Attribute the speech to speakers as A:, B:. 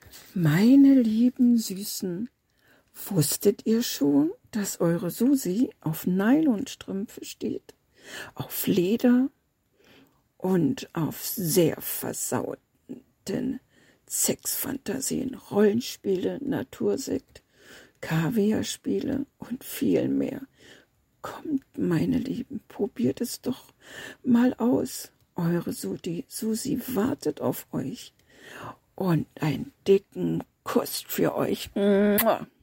A: Meine lieben Süßen, wusstet ihr schon, dass eure Susi auf Nylonstrümpfe steht, auf Leder und auf sehr versauten Sexfantasien, Rollenspiele, Natursekt, Kaviarspiele und viel mehr? Kommt, meine Lieben, probiert es doch mal aus. Eure Susi wartet auf euch. Und einen dicken Kuss für euch. Mua.